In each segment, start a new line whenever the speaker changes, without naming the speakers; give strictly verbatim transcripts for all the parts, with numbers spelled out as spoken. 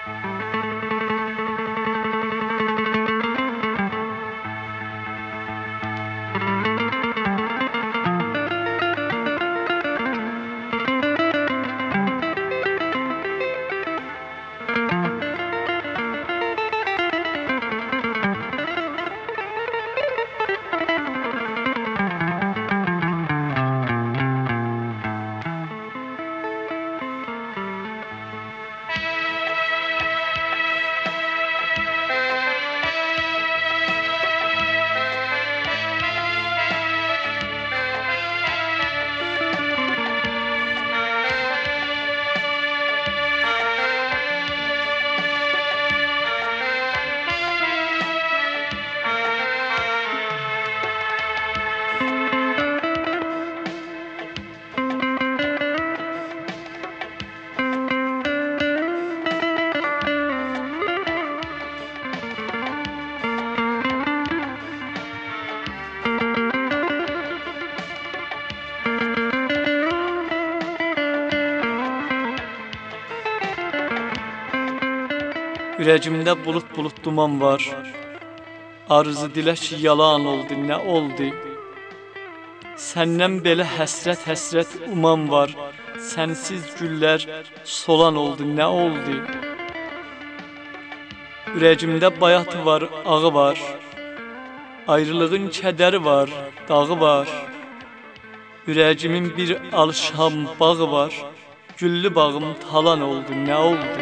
Ürəcimdə bulut bulut duman var. Arzu dilə ki yalan oldu, nə oldu? Səndən belə həsrət həsrət uman var. Sənsiz güllər solan oldu, nə oldu? Ürəcimdə bayatı var, ağı var. Ayrılığın kədəri var, dağı var. Ürəcimin bir alışam bağı var. Güllü bağım talan oldu, nə oldu?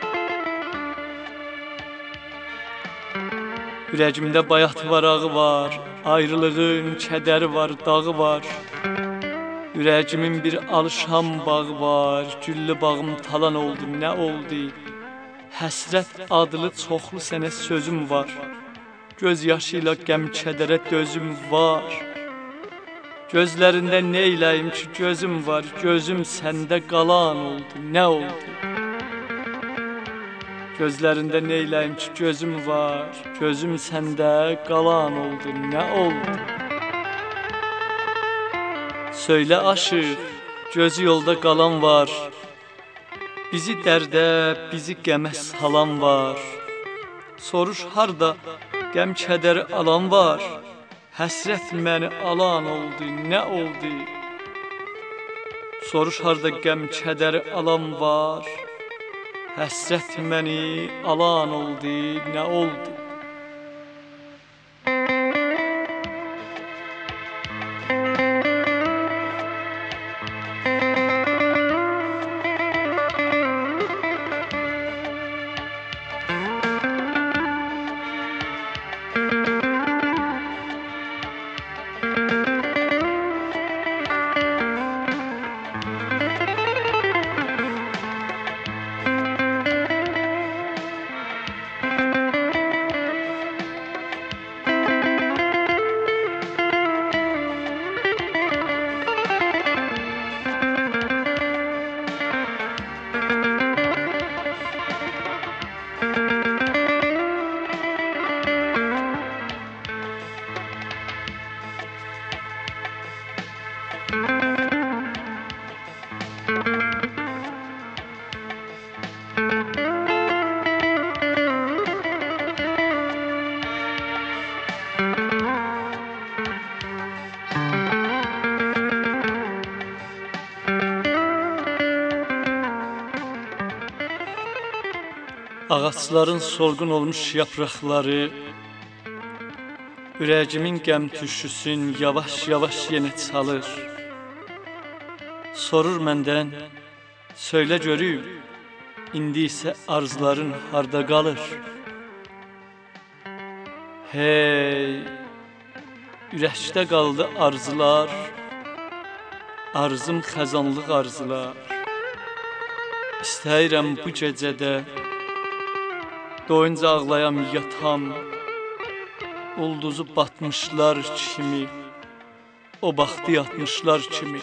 Ürəcimdə bayatı var, ağı var. Ayrılığın kədəri var, dağı var. Ürəcimin bir alışam bağı var. Güllü bağım talan oldu, nə oldu? Həsrət adlı çoxlu sənə sözüm var. Göz yaşı ilə qəm kədərə dözüm var. Gözlərində neyləyim ki gözüm var. Gözüm səndə qalan oldu, nə oldu? Gözlərində neyləyim ki gözüm var. Gözüm səndə qalan oldu, nə oldu? Söylə aşıq, gözü yolda qalan var. Bizi dərdə, bizi qəmə salan var. Soruş harda qəm kədəri alan var. Həsrət məni alan oldu, nə oldu? Soruş harda qəm kədəri alan var. Həsrət məni alan oldu, nə oldu? Ağaçların solğun olmuş yapraqları ürəcimin qəm tüşüsün yavaş-yavaş yenə çalır. Sorur məndən, söylə görüm, indi isə arzuların harda qalır? Hey, ürəkdə qaldı arzular, arzum xəzanlıq arzular. İstəyirəm bu gecədə doyunca ağlayam yatam, ulduzu batmışlar kimi, o baxtı yatmışlar kimi.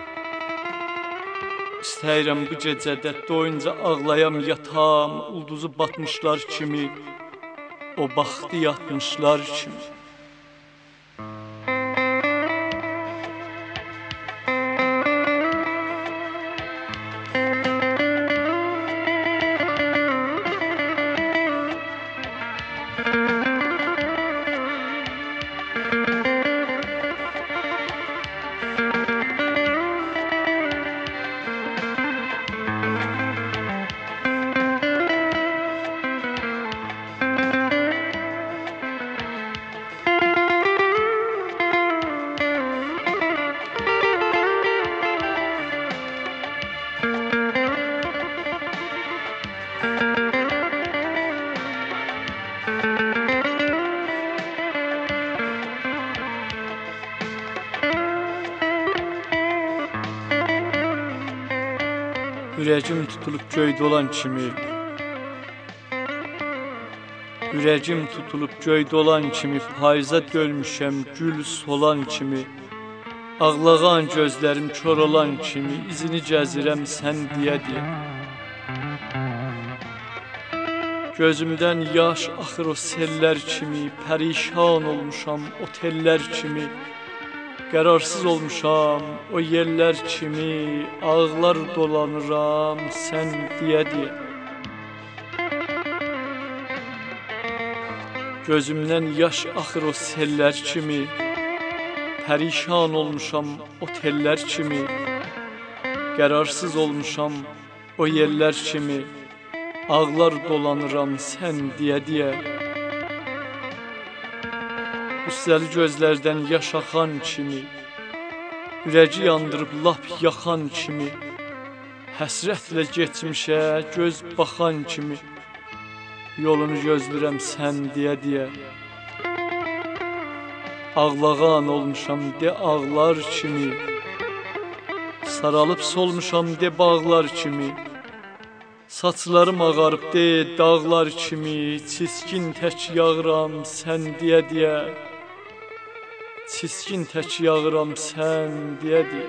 İstəyirəm bu gecədə doyunca ağlayam yatam, ulduzu batmışlar kimi, o baxtı yatmışlar kimi. Ürəcim tutulub göydə olan kimi, Ürəcim tutulub göydə olan kimi, payıza dölmüşəm gül solan kimi, ağlağan gözlərim kör olan kimi, izini gəzirəm sən deyə-deyə. Gözümdən yaş axır o sellər kimi, pərişan olmuşam o tellər kimi, qərarsız olmuşam o yerlər kimi, ağlar dolanıram sən deyə-deyə. Gözümdən yaş axır o sellər kimi, pərişan olmuşam o tellər kimi, qərarsız olmuşam o yerlər kimi, ağlar dolanıram sən deyə-deyə. Qüssəli gözlərdən yaş axan kimi, ürəci yandırıb lap yaxan kimi, həsrətlə getmişə göz baxan kimi, yolunu gözlürəm sən deyə-deyə. Ağlağan olmuşam de ağlar kimi, saralıb solmuşam de bağlar kimi, saçlarım ağarıb de dağlar kimi, çiskin tək yağıram sən deyə-deyə. Çiskin tək yağıram sən deyə-deyə.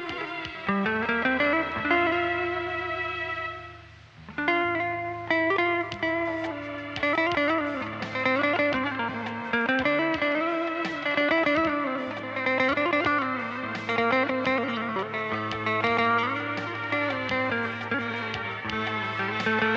Thank you.